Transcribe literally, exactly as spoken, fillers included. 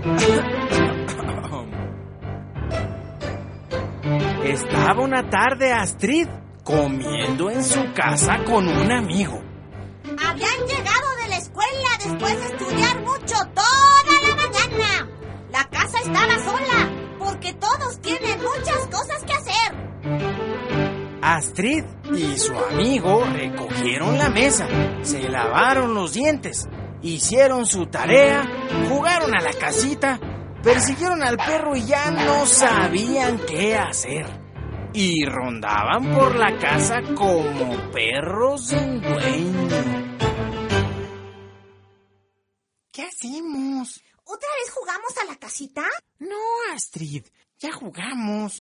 Estaba una tarde Astrid comiendo en su casa con un amigo. Habían llegado de la escuela después de estudiar mucho toda la mañana. La casa estaba sola porque todos tienen muchas cosas que hacer. Astrid y su amigo recogieron la mesa, se lavaron los dientes, hicieron su tarea, jugaron a la casita, persiguieron al perro y ya no sabían qué hacer. Y rondaban por la casa como perros sin dueño. ¿Qué hacemos? ¿Otra vez jugamos a la casita? No, Astrid, ya jugamos.